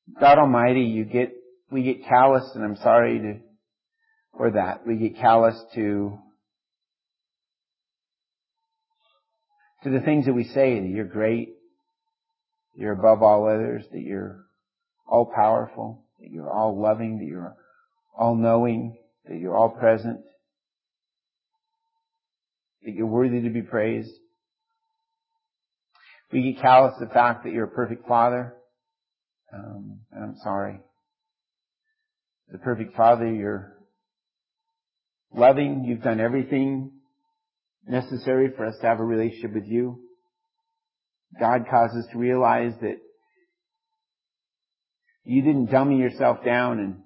God Almighty, we get calloused, and I'm sorry for that. We get calloused to the things that we say, that you're great, you're above all others, that you're all powerful, that you're all loving, that you're all knowing, that you're all present, that you're worthy to be praised. We get callous to the fact that you're a perfect Father. And I'm sorry. The perfect Father, you're loving. You've done everything necessary for us to have a relationship with you. God caused us to realize that you didn't dummy yourself down and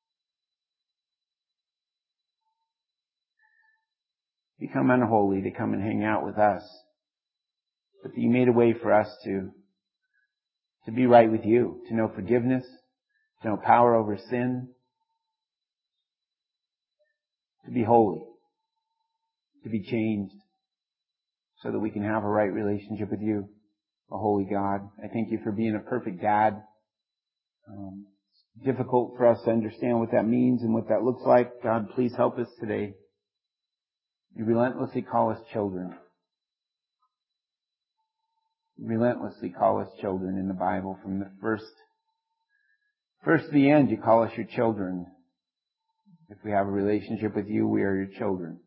become unholy to come and hang out with us. But that you made a way for us to be right with you, to know forgiveness, to know power over sin, to be holy, to be changed, so that we can have a right relationship with you, a holy God. I thank you for being a perfect dad. It's difficult for us to understand what that means and what that looks like. God, please help us today. You relentlessly call us children. You relentlessly call us children in the Bible. From the first to the end, you call us your children. If we have a relationship with you, we are your children.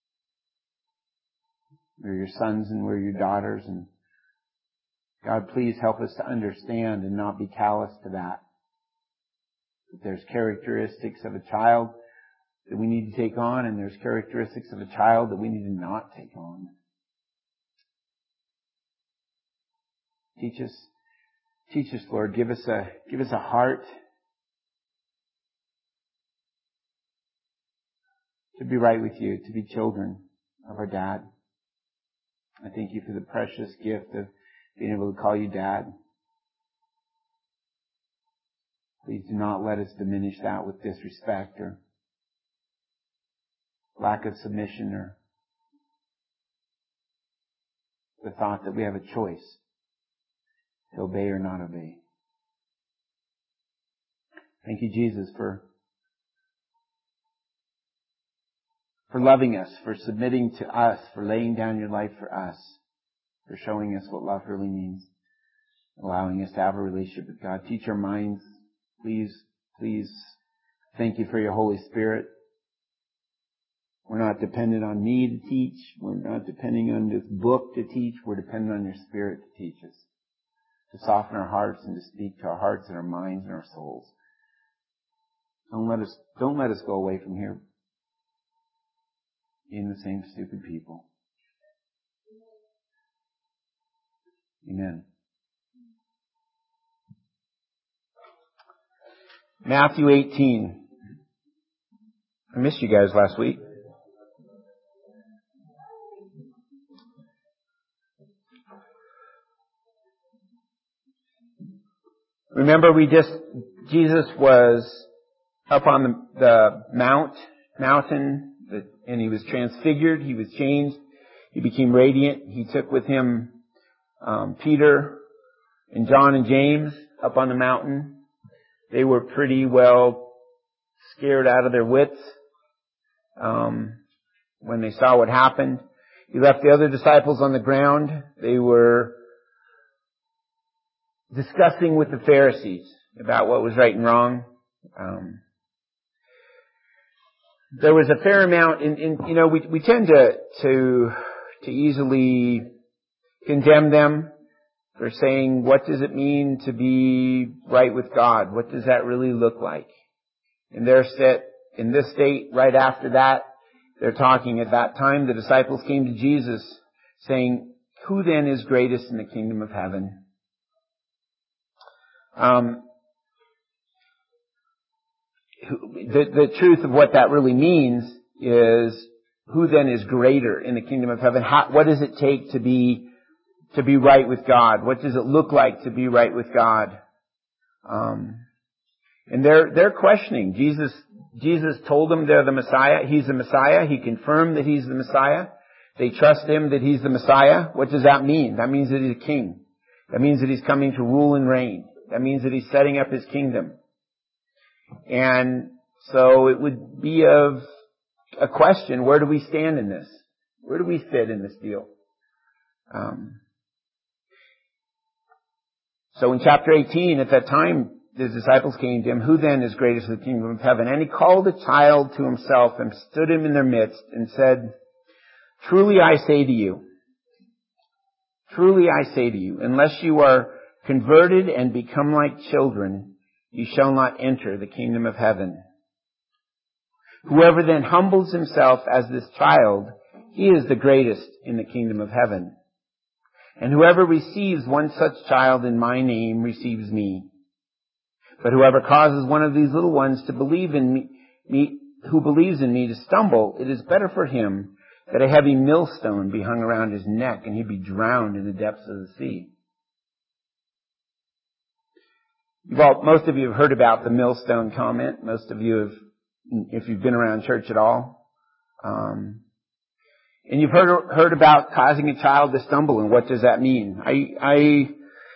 We're your sons and we're your daughters. And God, please help us to understand and not be callous to that. That there's characteristics of a child that we need to take on, and there's characteristics of a child that we need to not take on. Teach us, Lord. Give us a heart to be right with you, to be children of our Dad. I thank you for the precious gift of being able to call you Dad. Please do not let us diminish that with disrespect or lack of submission or the thought that we have a choice to obey or not obey. Thank you, Jesus, for loving us, for submitting to us, for laying down your life for us, for showing us what love really means, allowing us to have a relationship with God. Teach our minds. Please. Thank you for your Holy Spirit. We're not dependent on me to teach. We're not depending on this book to teach. We're dependent on your Spirit to teach us, to soften our hearts and to speak to our hearts and our minds and our souls. Don't let us go away from here being the same stupid people. Amen. Matthew 18. I missed you guys last week. Remember Jesus was up on the mountain, and he was transfigured, he was changed, he became radiant. He took with him Peter and John and James up on the mountain. They were pretty well scared out of their wits when they saw what happened. He left the other disciples on the ground. They were discussing with the Pharisees about what was right and wrong. There was a fair amount, we tend to easily condemn them for saying, what does it mean to be right with God? What does that really look like? And they're set in this state right after that. They're talking at that time. The disciples came to Jesus saying, who then is greatest in the kingdom of heaven? The truth of what that really means is, who then is greater in the kingdom of heaven? What does it take to be right with God? What does it look like to be right with God? And they're questioning. Jesus told them they're the Messiah. He's the Messiah. He confirmed that He's the Messiah. They trust Him that He's the Messiah. What does that mean? That means that He's a king. That means that He's coming to rule and reign. That means that He's setting up His kingdom. And so it would be of a question, where do we stand in this? Where do we fit in this deal? So in chapter 18, at that time, the disciples came to Him, who then is greatest in the kingdom of heaven? And He called a child to Himself and stood him in their midst and said, truly I say to you, unless you are converted and become like children, you shall not enter the kingdom of heaven. Whoever then humbles himself as this child, he is the greatest in the kingdom of heaven. And whoever receives one such child in my name receives me. But whoever causes one of these little ones to believe in me, who believes in me to stumble, it is better for him that a heavy millstone be hung around his neck and he be drowned in the depths of the sea. Well, most of you have heard about the millstone comment. Most of you have, if you've been around church at all. And you've heard about causing a child to stumble, and what does that mean? I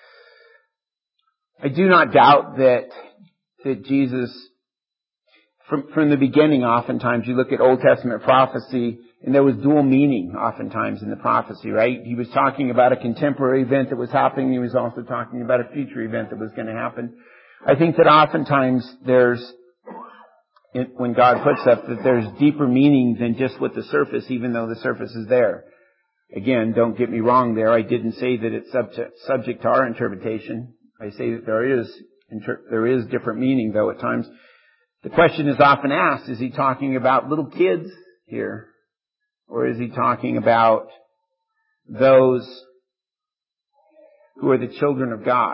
do not doubt that Jesus, from the beginning, oftentimes you look at Old Testament prophecy, and there was dual meaning oftentimes in the prophecy, right? He was talking about a contemporary event that was happening. He was also talking about a future event that was going to happen. I think that oftentimes when God puts stuff, that there's deeper meaning than just what the surface, even though the surface is there. Again, don't get me wrong there. I didn't say that it's subject to our interpretation. I say that there is different meaning, though, at times. The question is often asked, is He talking about little kids here? Or is He talking about those who are the children of God?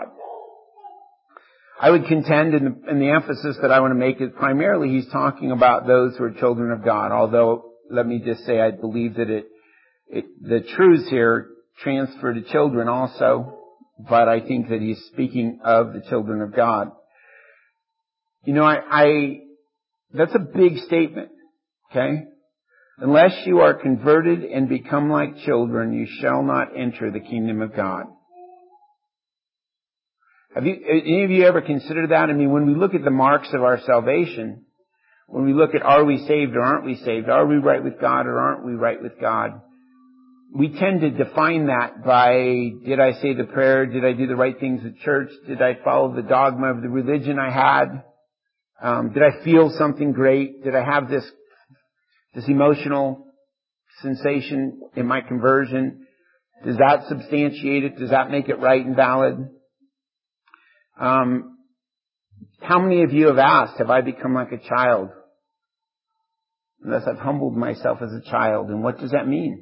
I would contend, and the emphasis that I want to make is primarily He's talking about those who are children of God. Although, let me just say, I believe that the truths here transfer to children also, but I think that He's speaking of the children of God. You know, that's a big statement, okay? Unless you are converted and become like children, you shall not enter the kingdom of God. Have any of you ever considered that? I mean, when we look at the marks of our salvation, when we look at are we saved or aren't we saved, are we right with God or aren't we right with God, we tend to define that by, did I say the prayer? Did I do the right things at church? Did I follow the dogma of the religion I had? Did I feel something great? Did I have this emotional sensation in my conversion? Does that substantiate it? Does that make it right and valid? How many of you have asked, have I become like a child? Unless I've humbled myself as a child. And what does that mean?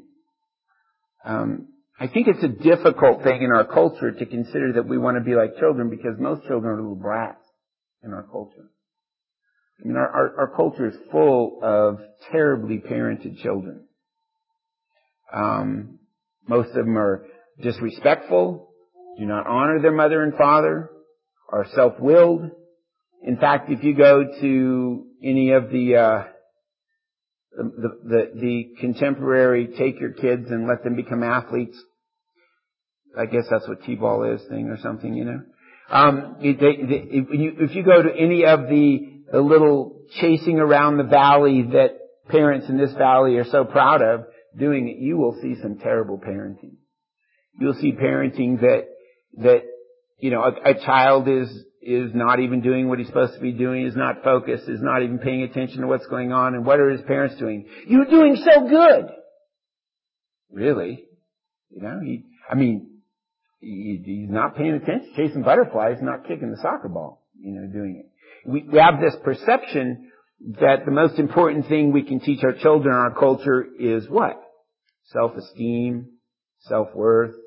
I think it's a difficult thing in our culture to consider that we want to be like children, because most children are little brats in our culture. I mean, our culture is full of terribly parented children. Most of them are disrespectful, do not honor their mother and father, are self-willed. In fact, if you go to any of the contemporary take your kids and let them become athletes, I guess that's what T-ball is thing or something, you know. If you go to any of the little chasing around the valley that parents in this valley are so proud of doing it, you will see some terrible parenting. You'll see parenting that you know, a child is not even doing what he's supposed to be doing, is not focused, is not even paying attention to what's going on, and what are his parents doing? You're doing so good! Really? You know, he's not paying attention, chasing butterflies, not kicking the soccer ball, you know, doing it. We have this perception that the most important thing we can teach our children in our culture is what? Self-esteem, self-worth,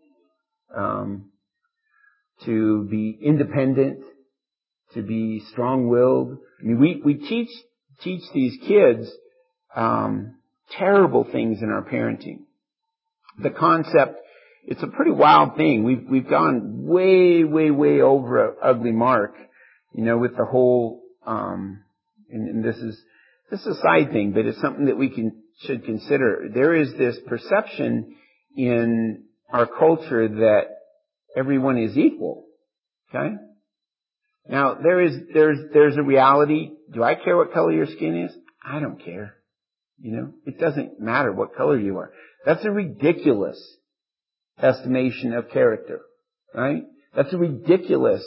to be independent, to be strong-willed. I mean, we teach these kids terrible things in our parenting. The concept, it's a pretty wild thing. We've gone way over an ugly mark, you know, with the whole and this is a side thing, but it's something that we should consider. There is this perception in our culture that everyone is equal. Okay? Now, there's a reality. Do I care what color your skin is? I don't care. It doesn't matter what color you are. That's a ridiculous estimation of character, right? That's a ridiculous,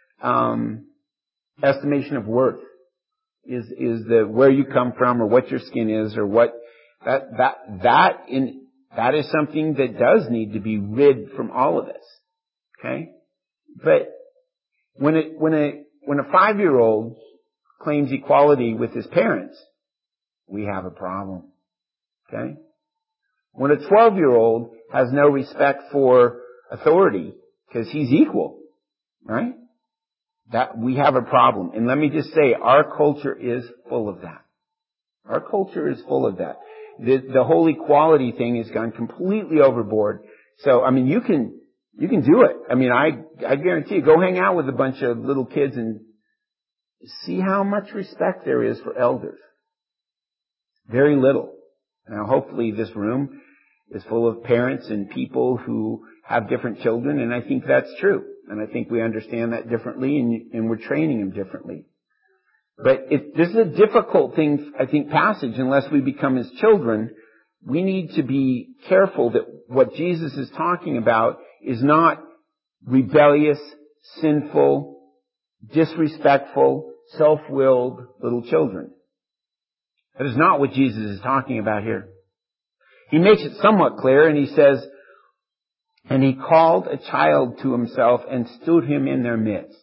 estimation of worth. Is where you come from or what your skin is or what, that is something that does need to be rid from all of us. Okay? But when a 5-year-old claims equality with his parents, we have a problem. Okay? When a 12-year-old has no respect for authority because he's equal, right? That we have a problem. And let me just say, our culture is full of that. Our culture is full of that. The whole equality thing has gone completely overboard. So, I mean, you can do it. I mean, I guarantee you, go hang out with a bunch of little kids and see how much respect there is for elders. Very little. Now, hopefully this room is full of parents and people who have different children, and I think that's true. And I think we understand that differently, and we're training them differently. But this is a difficult thing, I think, passage, unless we become his children. We need to be careful that what Jesus is talking about is not rebellious, sinful, disrespectful, self-willed little children. That is not what Jesus is talking about here. He makes it somewhat clear, and he says, and he called a child to himself and stood him in their midst.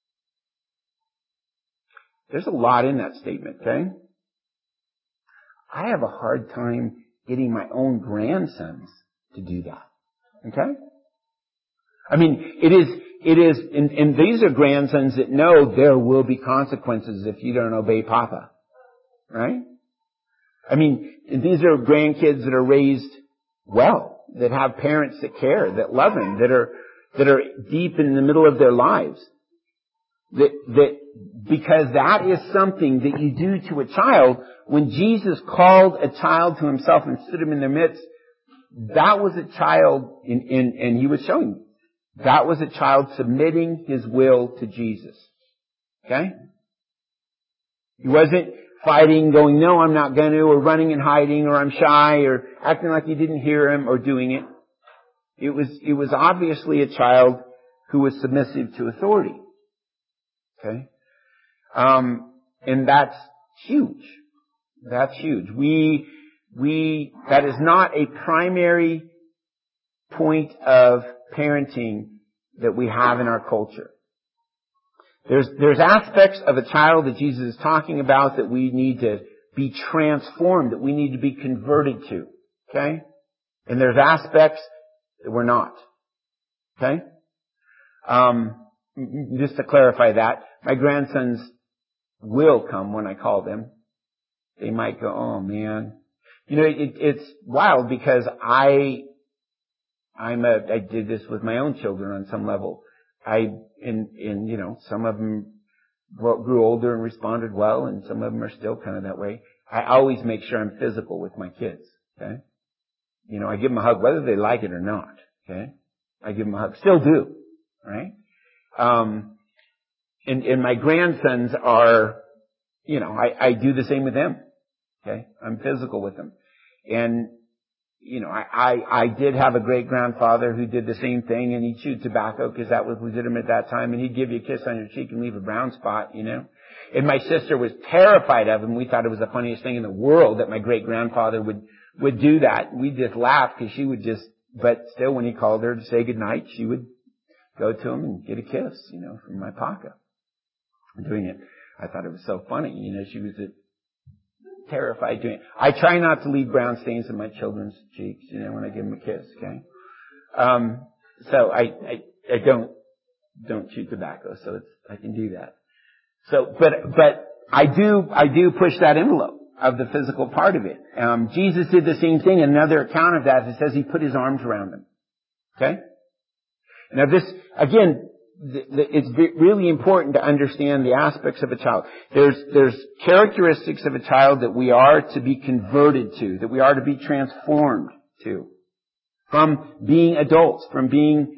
There's a lot in that statement, okay? I have a hard time getting my own grandsons to do that, okay? I mean, it is, and these are grandsons that know there will be consequences if you don't obey Papa, right? I mean, these are grandkids that are raised well, that have parents that care, that love him, that are deep in the middle of their lives. That because that is something that you do to a child. When Jesus called a child to himself and stood him in their midst, that was a child, and he was showing, that was a child submitting his will to Jesus. Okay? He wasn't fighting, going, no, I'm not going to, or running and hiding, or I'm shy, or acting like he didn't hear him, or doing it. It was obviously a child who was submissive to authority. Okay? And that's huge. That's huge. That is not a primary point of parenting that we have in our culture. There's aspects of a child that Jesus is talking about that we need to be transformed, that we need to be converted to. Okay? And there's aspects that we're not. Okay? Just to clarify that, my grandsons will come when I call them. They might go, oh man. It's wild because I did this with my own children on some level. Some of them grew older and responded well, and some of them are still kind of that way. I always make sure I'm physical with my kids, okay? I give them a hug whether they like it or not, okay? I give them a hug. Still do, right? And my grandsons are, I do the same with them, okay? I'm physical with them. And I did have a great grandfather who did the same thing, and he chewed tobacco because that was legitimate at that time, and he'd give you a kiss on your cheek and leave a brown spot, And my sister was terrified of him. We thought it was the funniest thing in the world that my great grandfather would do that. We just laughed because she would but still when he called her to say goodnight, she would go to him and get a kiss, from my pocket. Doing it. I thought it was so funny, she was terrified doing it. I try not to leave brown stains in my children's cheeks, when I give them a kiss, okay? So I don't chew tobacco, so I can do that. So, but I do push that envelope of the physical part of it. Jesus did the same thing. Another account of that, it says he put his arms around them. Okay? Now this, again, it's really important to understand the aspects of a child. There's characteristics of a child that we are to be converted to, that we are to be transformed to. From being adults, from being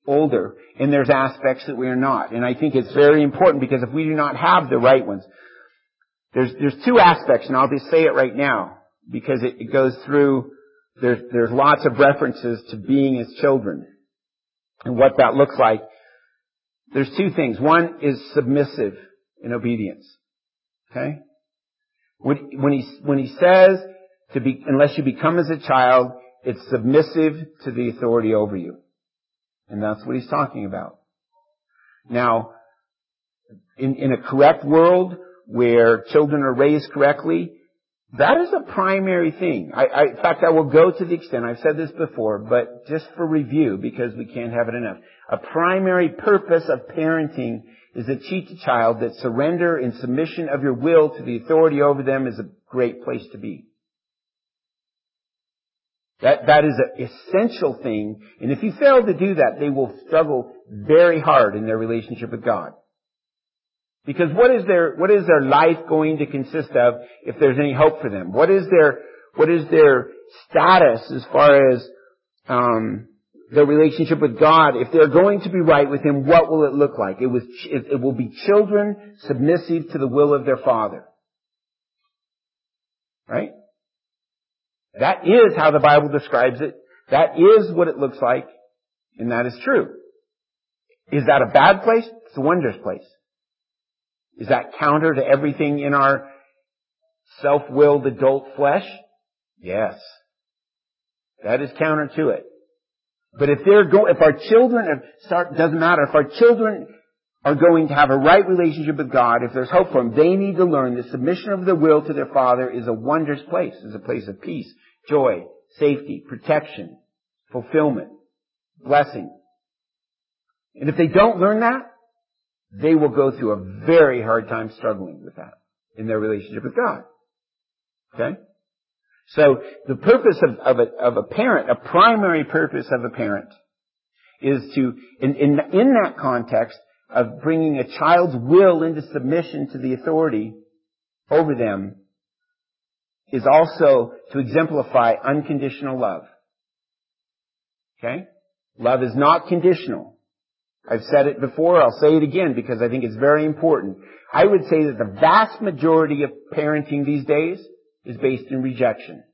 older, and there's aspects that we are not. And I think it's very important, because if we do not have the right ones, there's two aspects, and I'll just say it right now, because it goes through, there's lots of references to being as children and what that looks like. There's two things. One is submissive in obedience. Okay? When he says unless you become as a child, it's submissive to the authority over you. And that's what he's talking about. Now, in a correct world where children are raised correctly, that is a primary thing. In fact, I will go to the extent, I've said this before, but just for review, because we can't have it enough. A primary purpose of parenting is to teach a child that surrender and submission of your will to the authority over them is a great place to be. That is an essential thing, and if you fail to do that, they will struggle very hard in their relationship with God. Because what is their life going to consist of if there's any hope for them? What is their status as far as their relationship with God? If they're going to be right with Him, what will it look like? It will be children submissive to the will of their Father. Right? That is how the Bible describes it. That is what it looks like, and that is true. Is that a bad place? It's a wondrous place. Is that counter to everything in our self-willed adult flesh? Yes. That is counter to it. But if our children doesn't matter, if our children are going to have a right relationship with God, if there's hope for them, they need to learn the submission of their will to their Father is a wondrous place. It's a place of peace, joy, safety, protection, fulfillment, blessing. And if they don't learn that, they will go through a very hard time struggling with that in their relationship with God. Okay? So the purpose of a parent, a primary purpose of a parent, is to, in that context of bringing a child's will into submission to the authority over them, is also to exemplify unconditional love. Okay? Love is not conditional. I've said it before, I'll say it again because I think it's very important. I would say that the vast majority of parenting these days is based in rejection.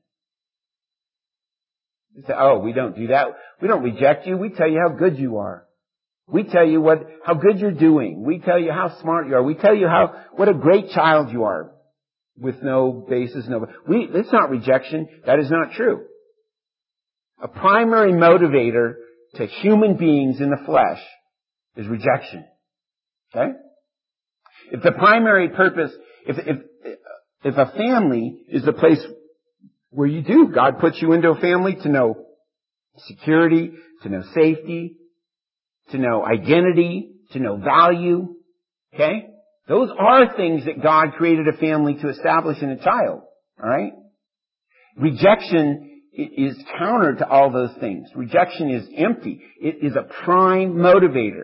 You say, oh, we don't do that. We don't reject you. We tell you how good you are. We tell you how good you're doing. We tell you how smart you are. We tell you what a great child you are. With no basis, it's not rejection. That is not true. A primary motivator to human beings in the flesh is rejection. Okay? If the primary purpose, if a family is the place where God puts you into a family to know security, to know safety, to know identity, to know value. Okay? Those are things that God created a family to establish in a child. Alright? Rejection is counter to all those things. Rejection is empty. It is a prime motivator.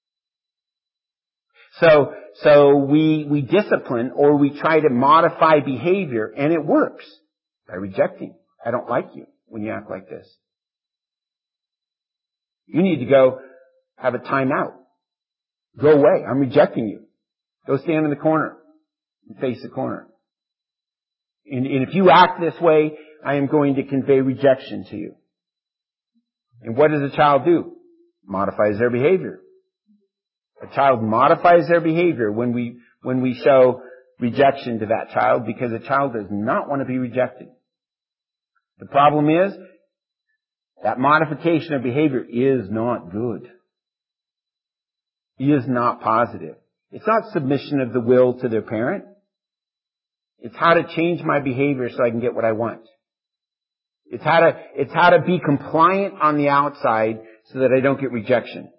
So we discipline or we try to modify behavior, and it works by rejecting. I don't like you when you act like this. You need to go have a timeout. Go away. I'm rejecting you. Go stand in the corner and face the corner. And if you act this way, I am going to convey rejection to you. And what does a child do? Modifies their behavior. A child modifies their behavior when we show rejection to that child, because a child does not want to be rejected. The problem is that modification of behavior is not good. Is not positive. It's not submission of the will to their parent. It's how to change my behavior so I can get what I want. It's how to be compliant on the outside so that I don't get rejection.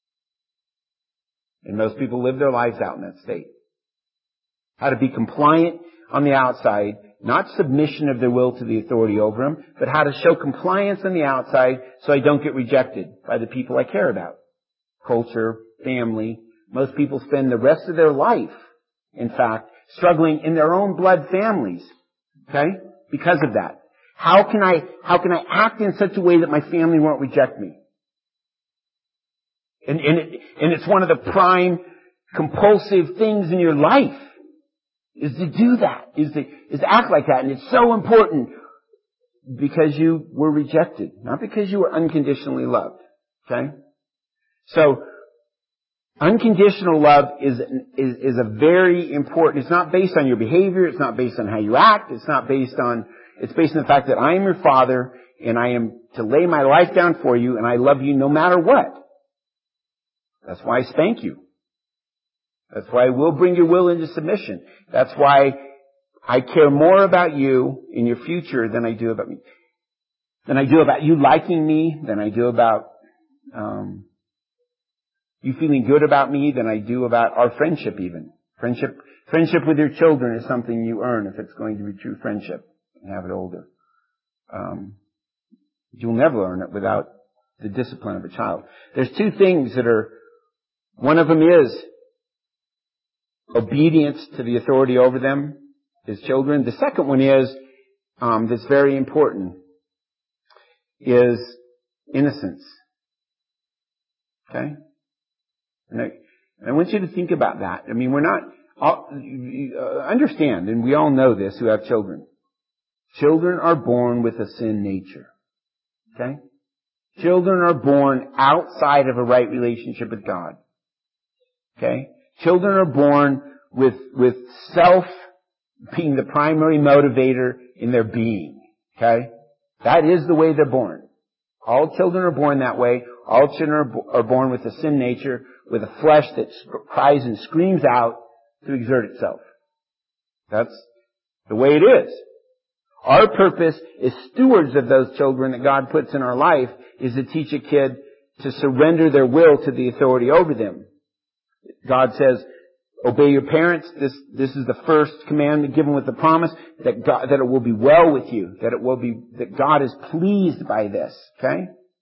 And most people live their lives out in that state. How to be compliant on the outside, not submission of their will to the authority over them, but how to show compliance on the outside so I don't get rejected by the people I care about. Culture, family. Most people spend the rest of their life, in fact, struggling in their own blood families. Okay? Because of that. How can I act in such a way that my family won't reject me? And it's one of the prime compulsive things in your life is to do that, is to act like that. And it's so important because you were rejected, not because you were unconditionally loved. Okay? So, unconditional love is a very important, it's not based on your behavior, it's not based on how you act, it's based on the fact that I am your Father and I am to lay my life down for you and I love you no matter what. That's why I spank you. That's why I will bring your will into submission. That's why I care more about you in your future than I do about me. Than I do about you liking me, than I do about you feeling good about me, than I do about our friendship even. Friendship with your children is something you earn if it's going to be true friendship and have it older. You'll never earn it without the discipline of a child. There's two things one of them is obedience to the authority over them, as children. The second one is, that's very important, is innocence. Okay? And I want you to think about that. I mean, understand, and we all know this who have children. Children are born with a sin nature. Okay? Children are born outside of a right relationship with God. Okay? Children are born with self being the primary motivator in their being. Okay? That is the way they're born. All children are born that way. All children are born with a sin nature, with a flesh that cries and screams out to exert itself. That's the way it is. Our purpose as stewards of those children that God puts in our life is to teach a kid to surrender their will to the authority over them. God says, obey your parents. This is the first commandment given with the promise that it will be well with you, that God is pleased by this. Okay?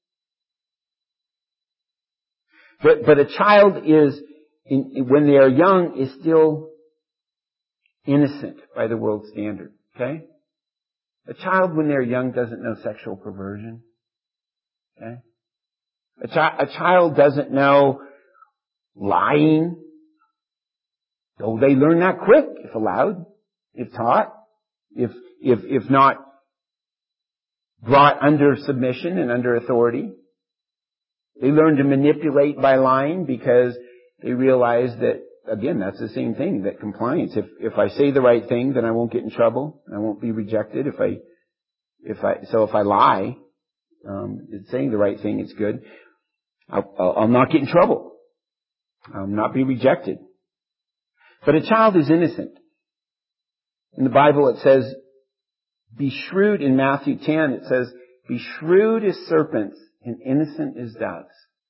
But a child when they are young, is still innocent by the world's standard. Okay? A child when they're young doesn't know sexual perversion. Okay? A child doesn't know lying. Though they learn that quick, if allowed, if taught, if not brought under submission and under authority. They learn to manipulate by lying because they realize that, again, that's the same thing, that compliance. If I say the right thing, then I won't get in trouble. I won't be rejected. If I lie, it's saying the right thing, it's good. I'll not get in trouble. I'll not be rejected. But a child is innocent. In the Bible it says, be shrewd. In Matthew 10 it says, be shrewd as serpents and innocent as doves.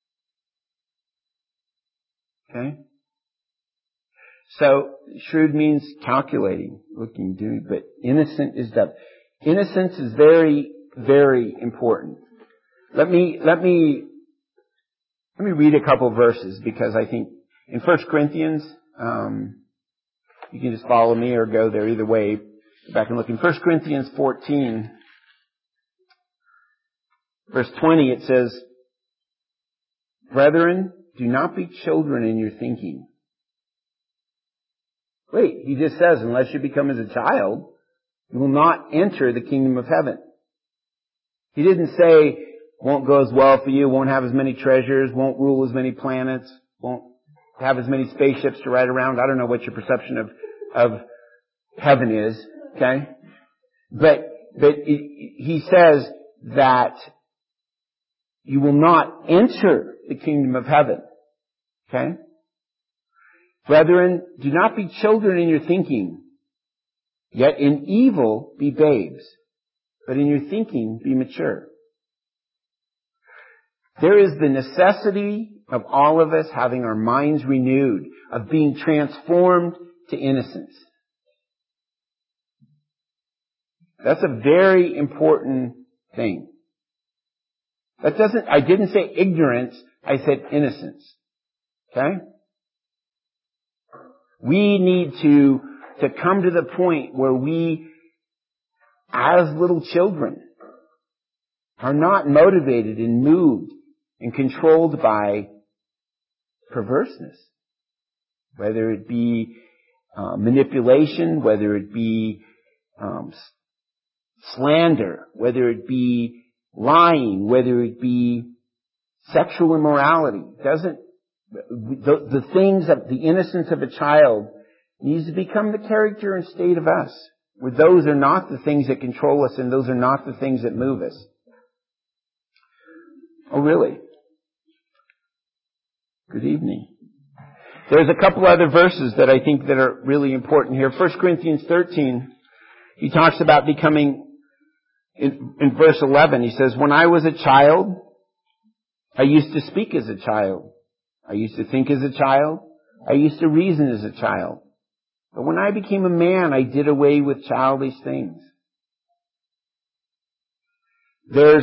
Okay? So, shrewd means calculating, looking, doing, but innocent as doves. Innocence is very, very important. Let me read a couple verses because I think in 1 Corinthians, you can just follow me or go there either way. Go back and look in 1 Corinthians 14, verse 20, it says, brethren, do not be children in your thinking. Wait, he just says, unless you become as a child, you will not enter the kingdom of heaven. He didn't say, won't go as well for you, won't have as many treasures, won't rule as many planets, won't have as many spaceships to ride around. I don't know what your perception of heaven is, okay? But he says that you will not enter the kingdom of heaven, okay? Brethren, do not be children in your thinking, yet in evil be babes, but in your thinking be mature. There is the necessity of all of us having our minds renewed, of being transformed to innocence. That's a very important thing. I didn't say ignorance, I said innocence. Okay? We need to come to the point where we, as little children, are not motivated and moved and controlled by perverseness. Whether it be manipulation, whether it be slander, whether it be lying, whether it be sexual immorality. The things of the innocence of a child needs to become the character and state of us, where those are not the things that control us and those are not the things that move us. Oh, really? Good evening. There's a couple other verses that I think that are really important here. 1 Corinthians 13, he talks about becoming, in verse 11, he says, when I was a child, I used to speak as a child. I used to think as a child. I used to reason as a child. But when I became a man, I did away with childish things. There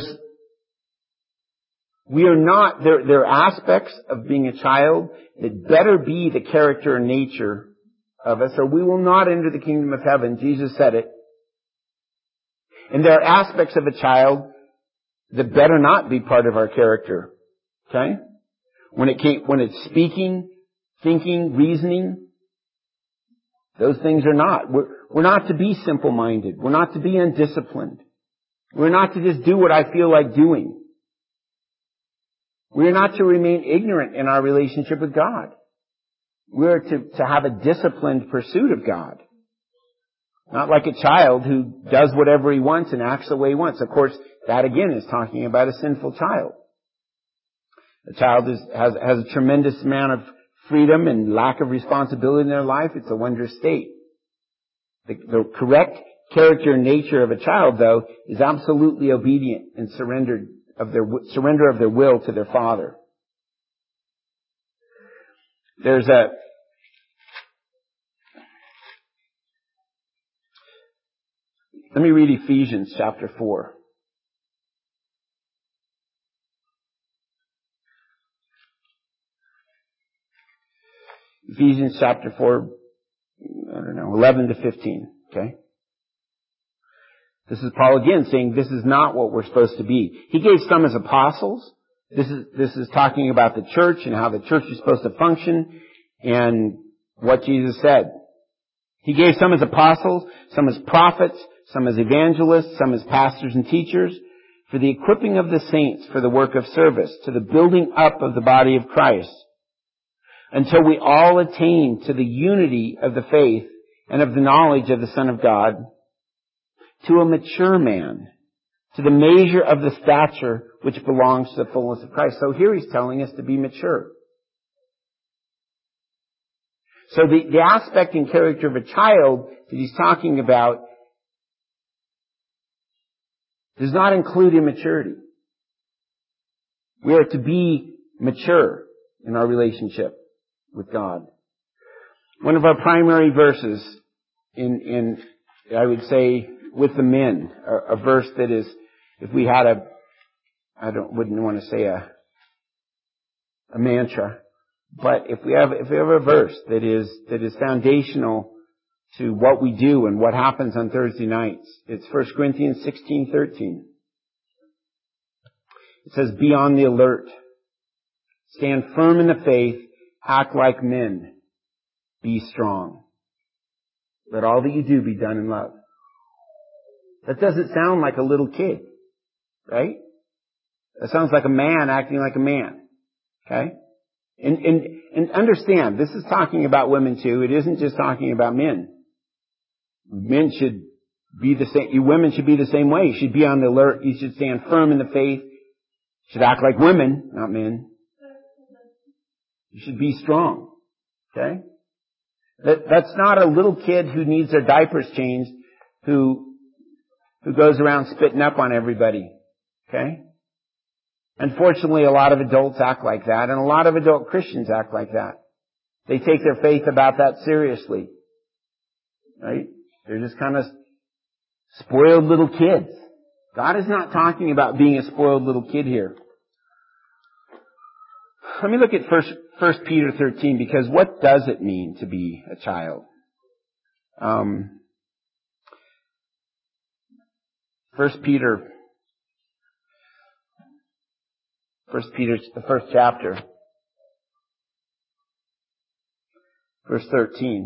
are aspects of being a child that better be the character and nature of us, or we will not enter the kingdom of heaven. Jesus said it. And there are aspects of a child that better not be part of our character. Okay? When it's speaking, thinking, reasoning, those things are not. We're not to be simple-minded. We're not to be undisciplined. We're not to just do what I feel like doing. We're not to remain ignorant in our relationship with God. We're to have a disciplined pursuit of God. Not like a child who does whatever he wants and acts the way he wants. Of course, that again is talking about a sinful child. A child has a tremendous amount of freedom and lack of responsibility in their life. It's a wondrous state. The correct character and nature of a child, though, is absolutely obedient and surrender of their will to their father. Let me read Ephesians chapter 4. Ephesians chapter 4, 11 to 15, okay? This is Paul again saying this is not what we're supposed to be. He gave some as apostles. This is talking about the church and how the church is supposed to function and what Jesus said. He gave some as apostles, some as prophets, some as evangelists, some as pastors and teachers, for the equipping of the saints for the work of service, to the building up of the body of Christ, until we all attain to the unity of the faith and of the knowledge of the Son of God, to a mature man, to the measure of the stature which belongs to the fullness of Christ. So here he's telling us to be mature. So the aspect and character of a child that he's talking about does not include immaturity. We are to be mature in our relationship with God. One of our primary verses in I would say, with the men, a verse that is, if we had wouldn't want to say a mantra, but if we have a verse that is foundational to what we do and what happens on Thursday nights, it's 1 Corinthians 16:13. It says, be on the alert. Stand firm in the faith. Act like men. Be strong. Let all that you do be done in love. That doesn't sound like a little kid, right? That sounds like a man acting like a man. Okay? And understand, this is talking about women too. It isn't just talking about men. Men should be the same. You women should be the same way. You should be on the alert. You should stand firm in the faith. You should act like women, not men. You should be strong. Okay? That's not a little kid who needs their diapers changed, who goes around spitting up on everybody. Okay? Unfortunately, a lot of adults act like that, and a lot of adult Christians act like that. They take their faith about that seriously. Right? They're just kind of spoiled little kids. God is not talking about being a spoiled little kid here. Let me look at 1 Peter 13, because what does it mean to be a child? 1 Peter, the first chapter. Verse 13.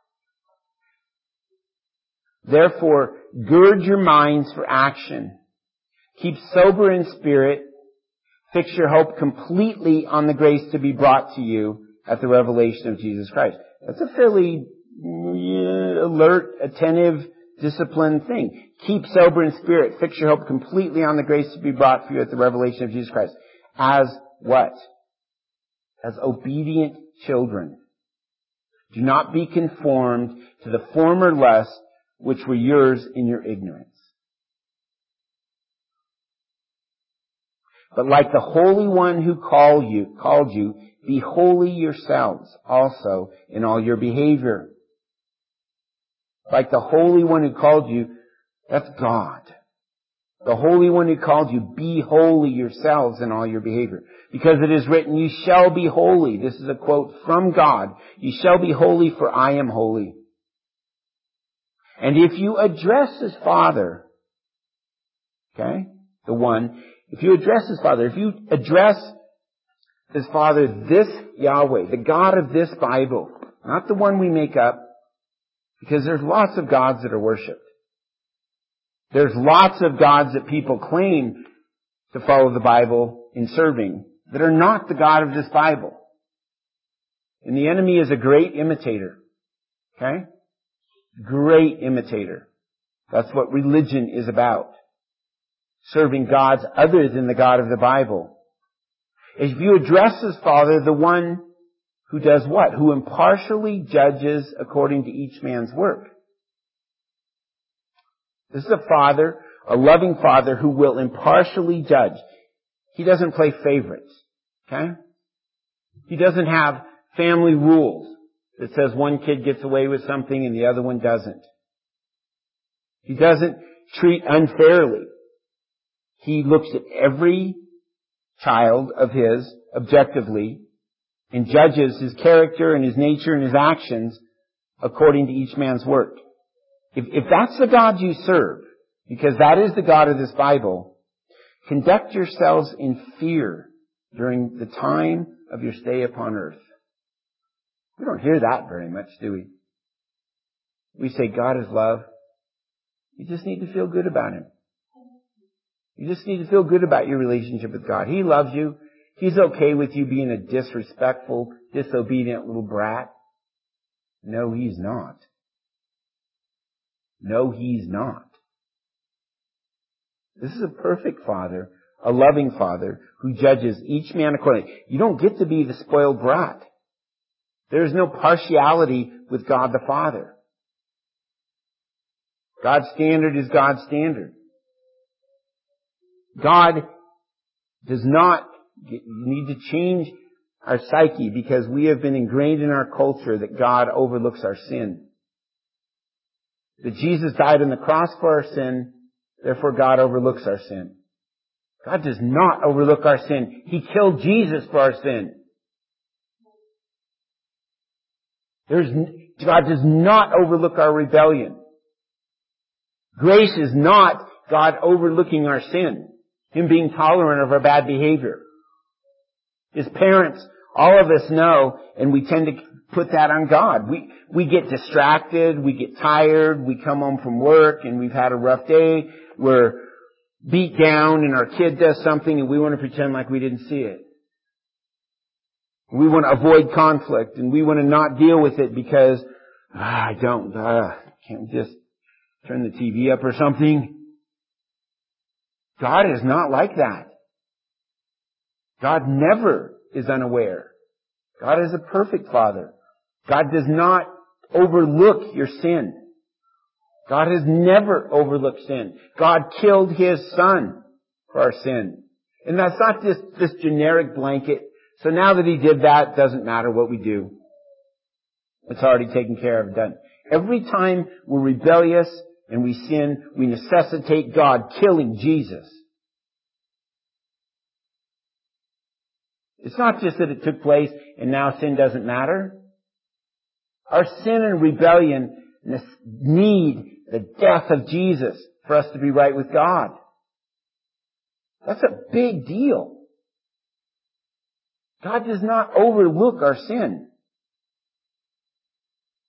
Therefore, gird your minds for action. Keep sober in spirit. Fix your hope completely on the grace to be brought to you at the revelation of Jesus Christ. That's a fairly alert, attentive, disciplined thing. Keep sober in spirit. Fix your hope completely on the grace to be brought for you at the revelation of Jesus Christ. As what? As obedient children. Do not be conformed to the former lusts which were yours in your ignorance. But like the Holy One who called you, be holy yourselves also in all your behavior. Like the Holy One who called you, that's God. The Holy One who called you, be holy yourselves in all your behavior. Because it is written, you shall be holy. This is a quote from God. You shall be holy, for I am holy. And if you address as Father, okay, if you address as Father this Yahweh, the God of this Bible, not the one we make up, because there's lots of gods that are worshipped. There's lots of gods that people claim to follow the Bible in serving that are not the God of this Bible. And the enemy is a great imitator. Okay? Great imitator. That's what religion is about. Serving gods other than the God of the Bible. If you address as Father the one who does what? Who impartially judges according to each man's work. This is a Father, a loving Father who will impartially judge. He doesn't play favorites. Okay? He doesn't have family rules that says one kid gets away with something and the other one doesn't. He doesn't treat unfairly. He looks at every child of his objectively and judges his character and his nature and his actions according to each man's work. If that's the God you serve, because that is the God of this Bible, conduct yourselves in fear during the time of your stay upon earth. We don't hear that very much, do we? We say God is love. You just need to feel good about Him. You just need to feel good about your relationship with God. He loves you. He's okay with you being a disrespectful, disobedient little brat. No, He's not. No, He's not. This is a perfect Father, a loving Father, who judges each man accordingly. You don't get to be the spoiled brat. There's no partiality with God the Father. God's standard is God's standard. God does not need to change our psyche because we have been ingrained in our culture that God overlooks our sin. That Jesus died on the cross for our sin, therefore God overlooks our sin. God does not overlook our sin. He killed Jesus for our sin. God does not overlook our rebellion. Grace is not God overlooking our sin. Him being tolerant of our bad behavior. As parents, all of us know, and we tend to put that on God. We get distracted, we get tired, we come home from work and we've had a rough day, we're beat down and our kid does something and we want to pretend like we didn't see it. We want to avoid conflict and we want to not deal with it because, can't just turn the TV up or something. God is not like that. God never is unaware. God is a perfect Father. God does not overlook your sin. God has never overlooked sin. God killed His Son for our sin. And that's not just this generic blanket. So now that He did that, it doesn't matter what we do. It's already taken care of, done. Every time we're rebellious and we sin, we necessitate God killing Jesus. It's not just that it took place and now sin doesn't matter. Our sin and rebellion need the death of Jesus for us to be right with God. That's a big deal. God does not overlook our sin.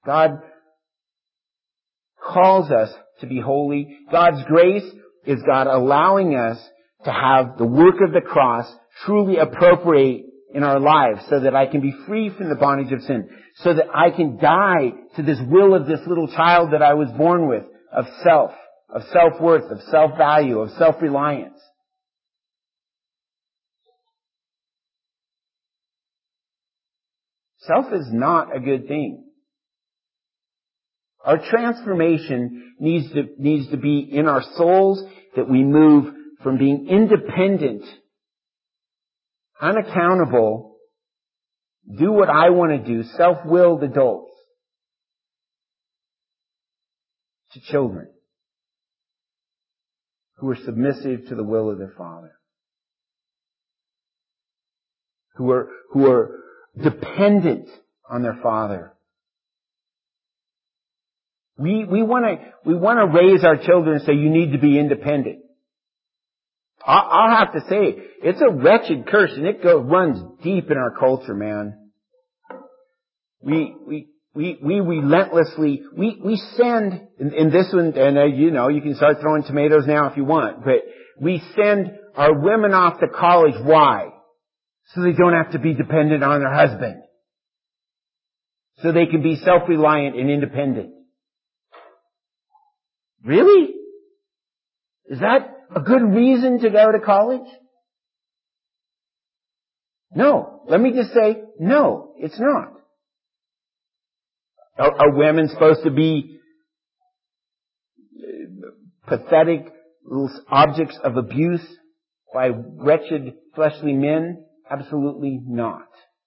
God calls us to be holy. God's grace is God allowing us to have the work of the cross truly appropriate in our lives so that I can be free from the bondage of sin, so that I can die to this will of this little child that I was born with, of self-worth, of self-value, of self-reliance. Self is not a good thing. Our transformation needs to be in our souls, that we move from being independent, unaccountable, do what I want to do, self-willed adults, to children who are submissive to the will of their Father, who are dependent on their Father. We want to raise our children and say, you need to be independent. I'll have to say, it's a wretched curse, and it runs deep in our culture, man. We relentlessly, we send, in this one, and you can start throwing tomatoes now if you want, but we send our women off to college. Why? So they don't have to be dependent on their husband. So they can be self-reliant and independent. Really? Is that a good reason to go to college? No. Let me just say, no, it's not. Are women supposed to be pathetic little objects of abuse by wretched fleshly men? Absolutely not.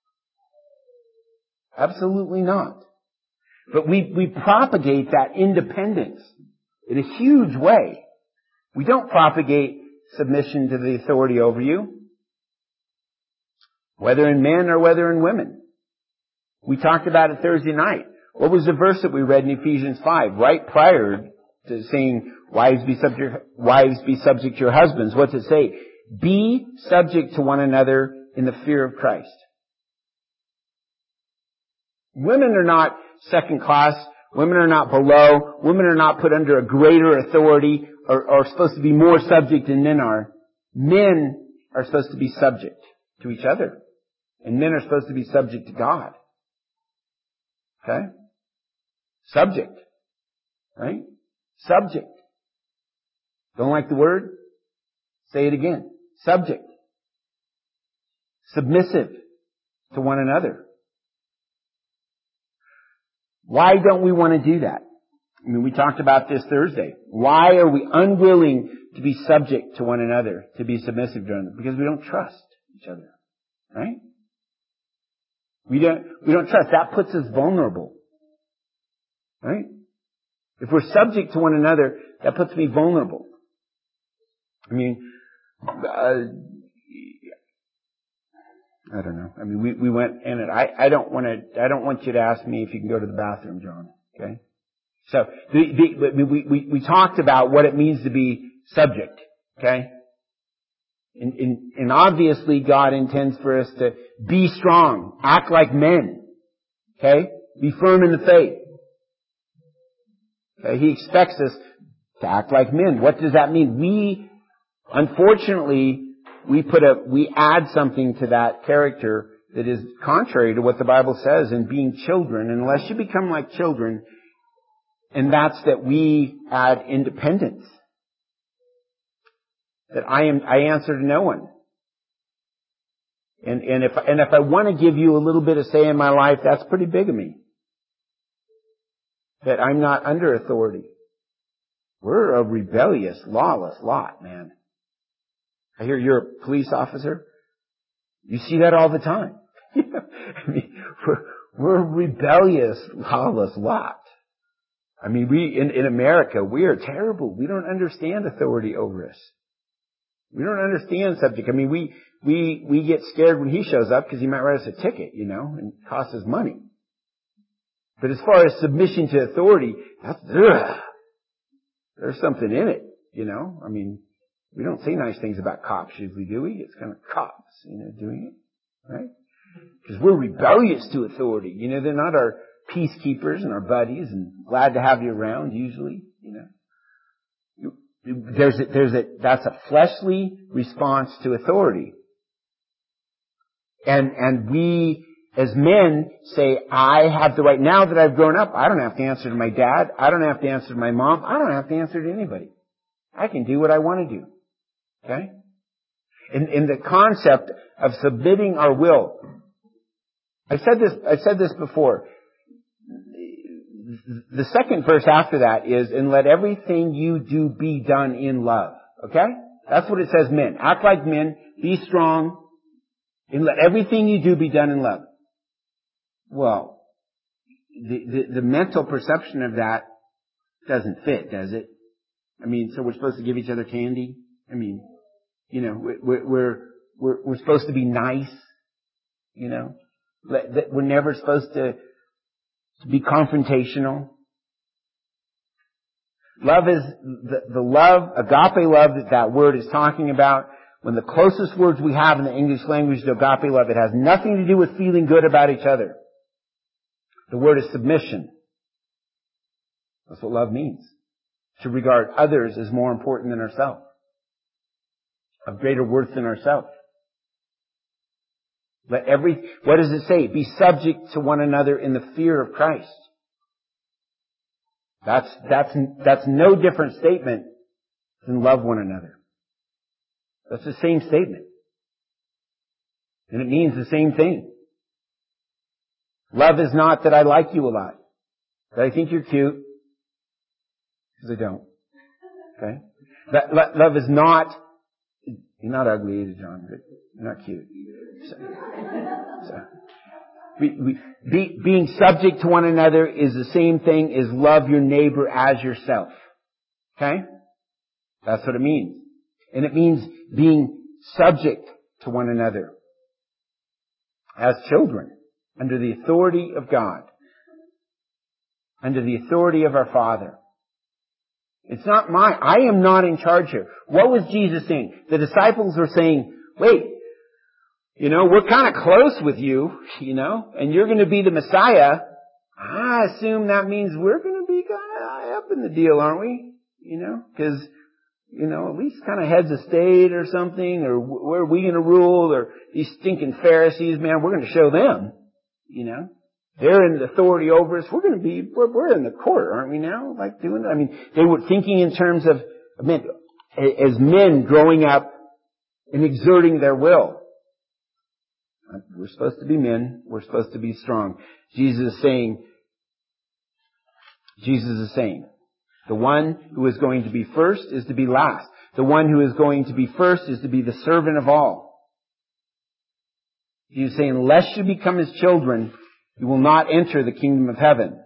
Absolutely not. But we propagate that independence in a huge way. We don't propagate submission to the authority over you, whether in men or whether in women. We talked about it Thursday night. What was the verse that we read in Ephesians 5, right prior to saying, wives be subject to your husbands? What's it say? Be subject to one another in the fear of Christ. Women are not second class. Women are not below. Women are not put under a greater authority or are supposed to be more subject than men are. Men are supposed to be subject to each other. And men are supposed to be subject to God. Okay? Subject. Right? Subject. Don't like the word? Say it again. Subject. Submissive to one another. Why don't we want to do that? I mean, we talked about this Thursday. Why are we unwilling to be subject to one another, to be submissive to one another? Because we don't trust each other. Right? We don't trust. That puts us vulnerable. Right? If we're subject to one another, that puts me vulnerable. I mean, I don't know. I mean, we went in it. I don't want you to ask me if you can go to the bathroom, John. Okay? So, we talked about what it means to be subject. Okay? And obviously God intends for us to be strong, act like men. Okay? Be firm in the faith. Okay? He expects us to act like men. What does that mean? Unfortunately, we add something to that character that is contrary to what the Bible says in being children, unless you become like children, and that's that we add independence. That I answer to no one. And if I want to give you a little bit of say in my life, that's pretty big of me. That I'm not under authority. We're a rebellious, lawless lot, man. I hear you're a police officer. You see that all the time. I mean, we're a rebellious, lawless lot. I mean, in America, we are terrible. We don't understand authority over us. We don't understand subject. I mean, we get scared when he shows up because he might write us a ticket, and cost us money. But as far as submission to authority, there's something in it, I mean, we don't say nice things about cops usually, do we? It's kind of cops, doing it, right? Because we're rebellious to authority. They're not our peacekeepers and our buddies and glad to have you around usually, that's a fleshly response to authority. And we as men say, I have the right, now that I've grown up, I don't have to answer to my dad, I don't have to answer to my mom, I don't have to answer to anybody. I can do what I want to do. Okay? In the concept of submitting our will. I've said this before. The second verse after that is, and let everything you do be done in love. Okay? That's what it says, men. Act like men, be strong, and let everything you do be done in love. Well, the mental perception of that doesn't fit, does it? I mean, so we're supposed to give each other candy? I mean, we're supposed to be nice, We're never supposed to be confrontational. Love is the love, agape love that word is talking about. One of the closest words we have in the English language to agape love, it has nothing to do with feeling good about each other. The word is submission. That's what love means. To regard others as more important than ourselves. Of greater worth than ourselves. What does it say? Be subject to one another in the fear of Christ. That's no different statement than love one another. That's the same statement. And it means the same thing. Love is not that I like you a lot. That I think you're cute. Because I don't. Okay? Love is not, you're not ugly either, John, but you're not cute. Being subject to one another is the same thing as love your neighbor as yourself. Okay? That's what it means. And it means being subject to one another as children under the authority of God, under the authority of our Father. It's not I am not in charge here. What was Jesus saying? The disciples were saying, wait, we're kind of close with you, and you're going to be the Messiah. I assume that means we're going to be kind of high up in the deal, aren't we? Because, at least kind of heads of state or something, or where are we going to rule, or these stinking Pharisees, man, we're going to show them, They're in authority over us. We're in the court, aren't we now? Like doing that? I mean, they were thinking in terms of, as men growing up and exerting their will. We're supposed to be men. We're supposed to be strong. Jesus is saying, the one who is going to be first is to be last. The one who is going to be first is to be the servant of all. He's saying, unless you become his children, you will not enter the kingdom of heaven.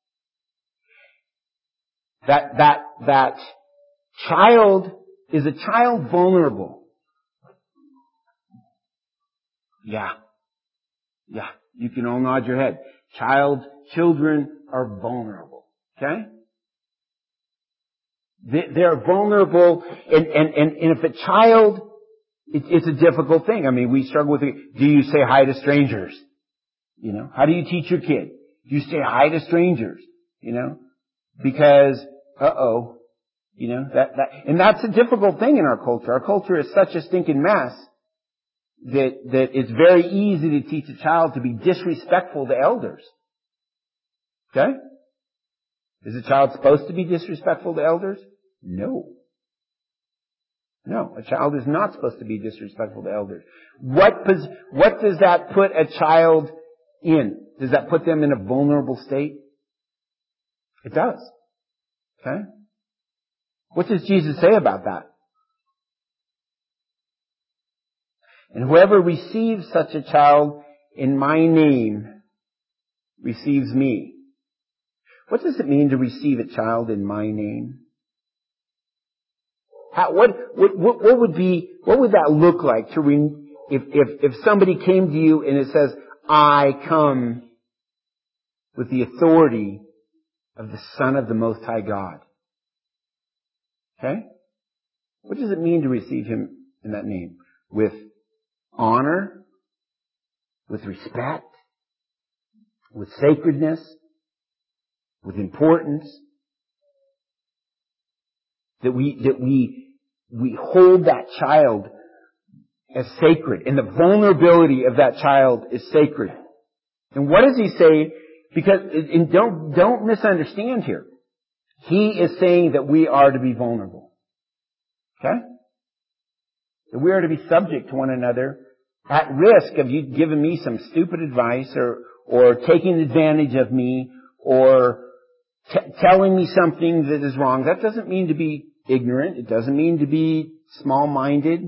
That child, is a child vulnerable? Yeah. You can all nod your head. Children are vulnerable. Okay? They're vulnerable, and if a child, it's a difficult thing. I mean, we struggle with it. Do you say hi to strangers? How do you teach your kid? Do you say hi to strangers? Because, and that's a difficult thing in our culture. Our culture is such a stinking mess that it's very easy to teach a child to be disrespectful to elders. Okay? Is a child supposed to be disrespectful to elders? No. A child is not supposed to be disrespectful to elders. What does that put a child in? Does that put them in a vulnerable state? It does. Okay? What does Jesus say about that? And whoever receives such a child in my name receives me. What does it mean to receive a child in my name? What would that look like if somebody came to you and it says, I come with the authority of the Son of the Most High God? Okay? What does it mean to receive him in that name? With honor, with respect, with sacredness, with importance. That we hold that child as sacred, and the vulnerability of that child is sacred. And what does he say? Because, and don't misunderstand here. He is saying that we are to be vulnerable. Okay? That we are to be subject to one another, at risk of you giving me some stupid advice or taking advantage of me or telling me something that is wrong. That doesn't mean to be ignorant. It doesn't mean to be small-minded.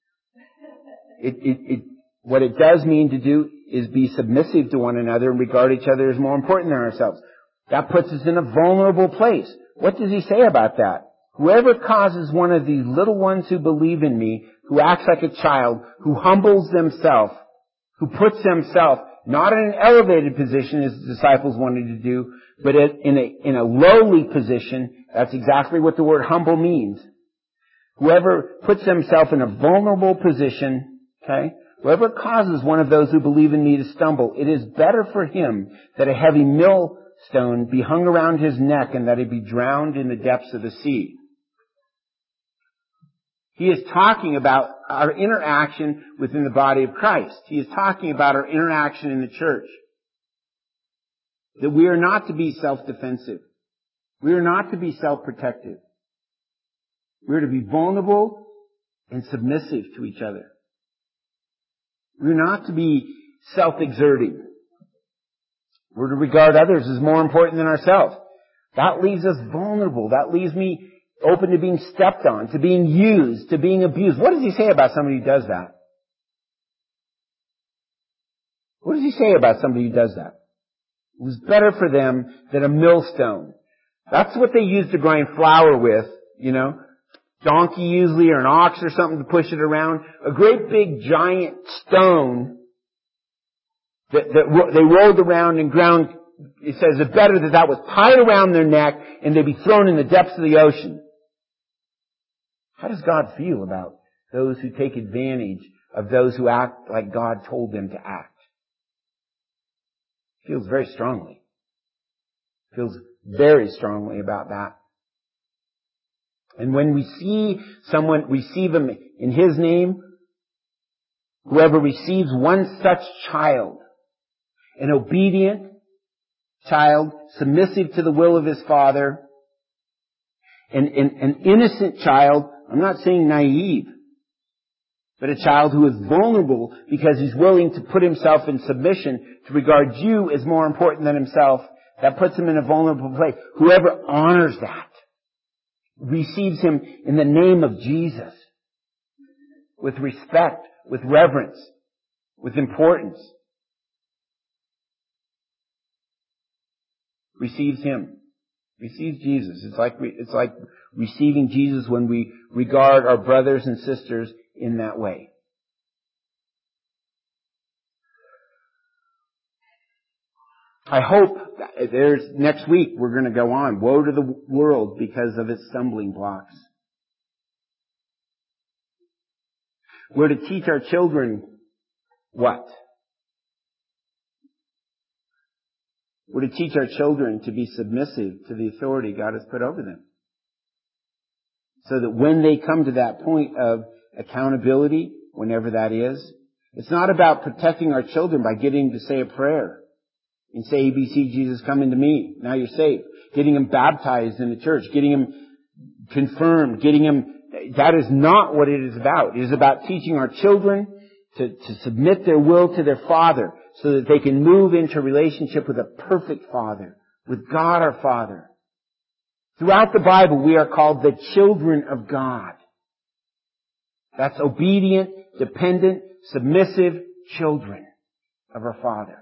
What it does mean to do is be submissive to one another and regard each other as more important than ourselves. That puts us in a vulnerable place. What does he say about that? Whoever causes one of these little ones who believe in me, who acts like a child, who humbles themselves, who puts themselves not in an elevated position as the disciples wanted to do, but in a lowly position. That's exactly what the word humble means. Whoever puts themselves in a vulnerable position, okay? Whoever causes one of those who believe in me to stumble, it is better for him that a heavy millstone be hung around his neck and that he be drowned in the depths of the sea. He is talking about our interaction within the body of Christ. He is talking about our interaction in the church. That we are not to be self-defensive. We are not to be self-protective. We are to be vulnerable and submissive to each other. We are not to be self-exerting. We're to regard others as more important than ourselves. That leaves us vulnerable. That leaves me open to being stepped on, to being used, to being abused. What does he say about somebody who does that? What does he say about somebody who does that? It was better for them than a millstone. That's what they used to grind flour with, you know. Donkey usually, or an ox or something to push it around. A great big giant stone that they rolled around and ground. It says it's better that was tied around their neck and they be thrown in the depths of the ocean. How does God feel about those who take advantage of those who act like God told them to act? He feels very strongly. Feels very strongly about that. And when we see someone receive him in his name, whoever receives one such child, an obedient child, submissive to the will of his father, an innocent child, I'm not saying naive, but a child who is vulnerable because he's willing to put himself in submission to regard you as more important than himself, that puts him in a vulnerable place. Whoever honors that receives him in the name of Jesus with respect, with reverence, with importance. Receives him. Receives Jesus. It's like receiving Jesus when we regard our brothers and sisters in that way. I hope next week we're going to go on. Woe to the world because of its stumbling blocks. We're to teach our children what? We're to teach our children to be submissive to the authority God has put over them. So that when they come to that point of accountability, whenever that is, it's not about protecting our children by getting them to say a prayer and say, ABC, Jesus, come into me. Now you're saved. Getting them baptized in the church. Getting them confirmed. That is not what it is about. It is about teaching our children to submit their will to their Father so that they can move into relationship with a perfect Father, with God our Father. Throughout the Bible, we are called the children of God. That's obedient, dependent, submissive children of our Father.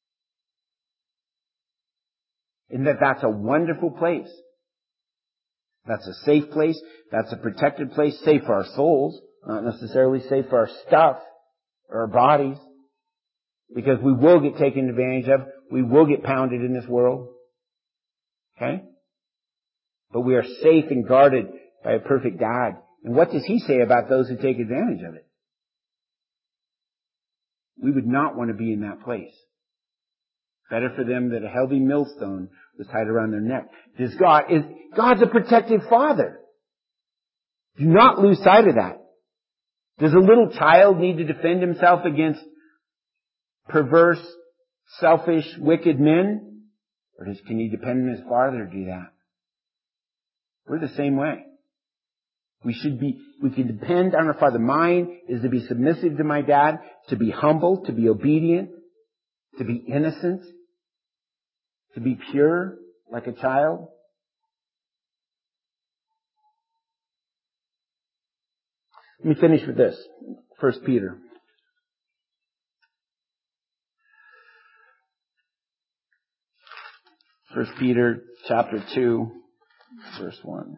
And that's a wonderful place. That's a safe place. That's a protected place. Safe for our souls. Not necessarily safe for our stuff or our bodies. Because we will get taken advantage of. We will get pounded in this world. Okay? But we are safe and guarded by a perfect God. And what does He say about those who take advantage of it? We would not want to be in that place. Better for them that a heavy millstone was tied around their neck. God's a protective Father. Do not lose sight of that. Does a little child need to defend himself against perverse, selfish, wicked men? Or can he depend on his Father to do that? We're the same way. We can depend on our Father. Mine is to be submissive to my dad, to be humble, to be obedient, to be innocent, to be pure like a child. Let me finish with this. 1 Peter. 1 Peter chapter 2, verse 1.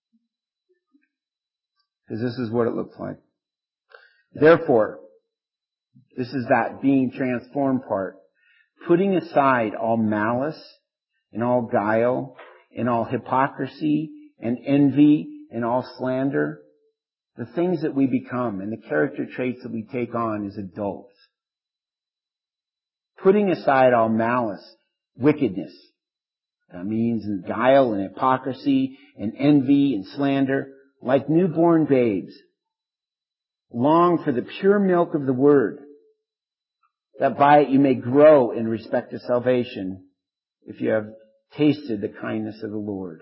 Because this is what it looks like. Therefore, this is that being transformed part. Putting aside all malice and all guile and all hypocrisy and envy and all slander, the things that we become and the character traits that we take on as adults. Putting aside all malice, wickedness. That means guile and hypocrisy and envy and slander. Like newborn babes, long for the pure milk of the Word, that by it you may grow in respect to salvation, if you have tasted the kindness of the Lord.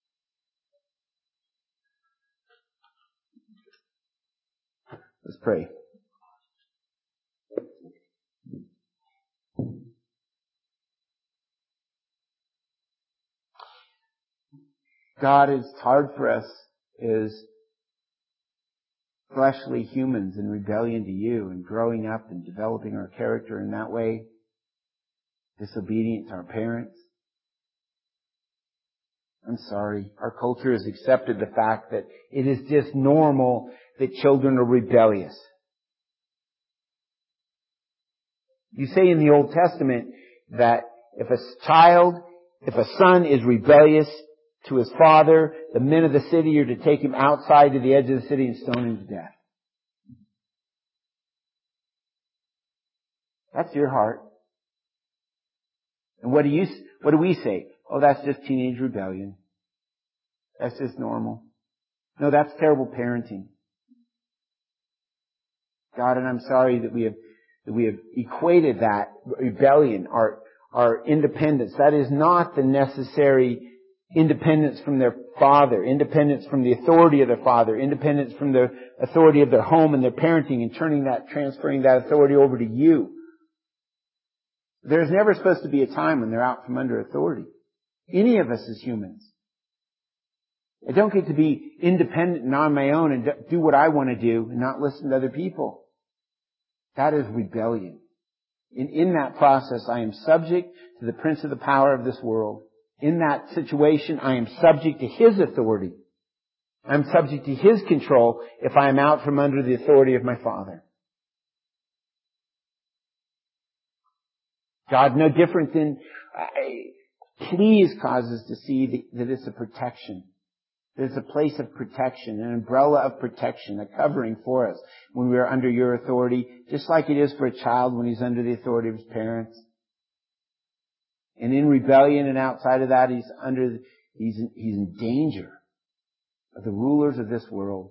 Let's pray. God, it's hard for us as fleshly humans in rebellion to you and growing up and developing our character in that way, disobedient to our parents. I'm sorry. Our culture has accepted the fact that it is just normal that children are rebellious. You say in the Old Testament that if a son is rebellious to his father, the men of the city are to take him outside to the edge of the city and stone him to death. That's your heart. And what do we say? Oh, that's just teenage rebellion. That's just normal. No, that's terrible parenting. God, and I'm sorry that we have equated that rebellion, our independence. That is not the necessary independence from their father, independence from the authority of their father, independence from the authority of their home and their parenting, and transferring that authority over to you. There's never supposed to be a time when they're out from under authority. Any of us as humans. I don't get to be independent and on my own and do what I want to do and not listen to other people. That is rebellion. And in that process, I am subject to the prince of the power of this world. In that situation, I am subject to his authority. I'm subject to his control if I am out from under the authority of my Father. God, no different than, please cause us to see that it's a protection. There's a place of protection, an umbrella of protection, a covering for us when we are under your authority, just like it is for a child when he's under the authority of his parents. And in rebellion and outside of that, he's in danger of the rulers of this world.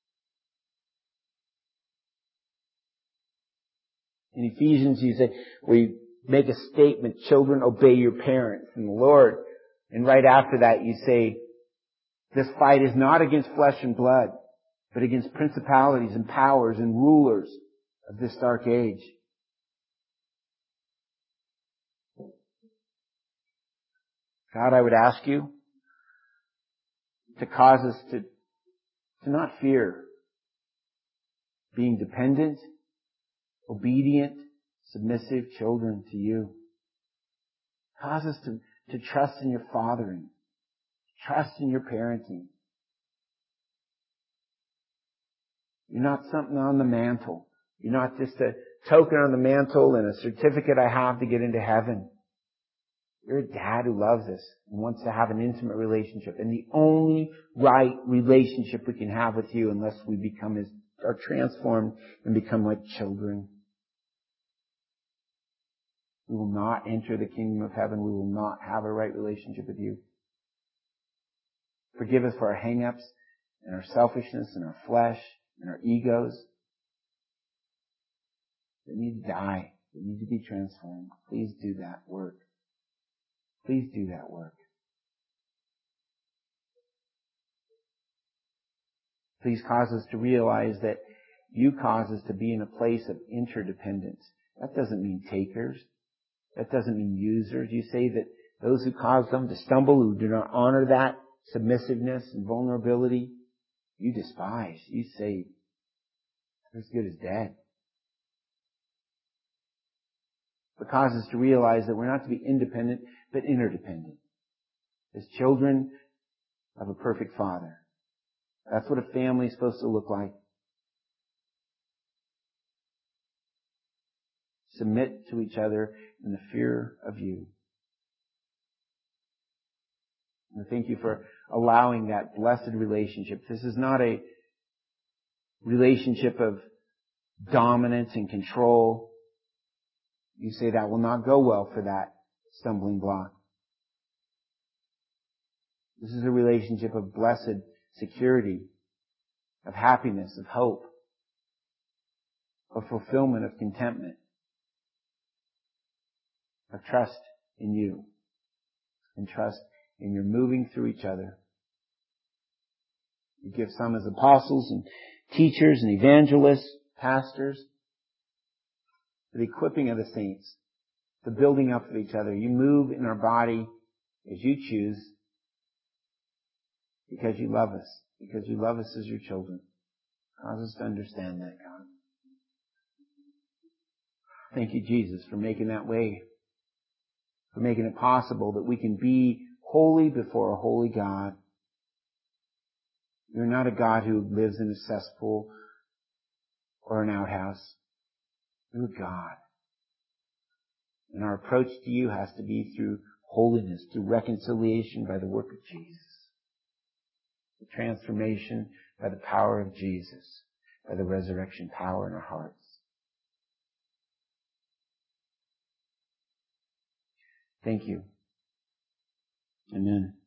In Ephesians, you say, we make a statement, children, obey your parents and the Lord. And right after that, you say, this fight is not against flesh and blood, but against principalities and powers and rulers of this dark age. God, I would ask you to cause us to not fear being dependent, obedient, submissive children to you. Cause us to trust in your fathering, trust in your parenting. You're not something on the mantle. You're not just a token on the mantle and a certificate I have to get into heaven. You're a dad who loves us and wants to have an intimate relationship. And the only right relationship we can have with you unless we are transformed and become like children. We will not enter the kingdom of heaven. We will not have a right relationship with you. Forgive us for our hang-ups and our selfishness and our flesh and our egos that need to die, that need to be transformed. Please do that work. Please do that work. Please cause us to realize that you cause us to be in a place of interdependence. That doesn't mean takers. That doesn't mean users. You say that those who cause them to stumble, who do not honor that submissiveness and vulnerability, you despise. You say they're as good as dead. But cause us to realize that we're not to be independent, but interdependent. As children of a perfect Father. That's what a family is supposed to look like. Submit to each other in the fear of you. And thank you for allowing that blessed relationship. This is not a relationship of dominance and control. You say that will not go well for that stumbling block. This is a relationship of blessed security, of happiness, of hope, of fulfillment, of contentment, of trust in you, and trust in your moving through each other. You give some as apostles and teachers and evangelists, pastors, for the equipping of the saints, the building up of each other. You move in our body as you choose, because you love us, because you love us as your children. Cause us to understand that, God. Thank you, Jesus, for making that way, for making it possible that we can be holy before a holy God. You're not a God who lives in a cesspool or an outhouse. You're God. And our approach to you has to be through holiness, through reconciliation by the work of Jesus. The transformation by the power of Jesus, by the resurrection power in our hearts. Thank you. Amen.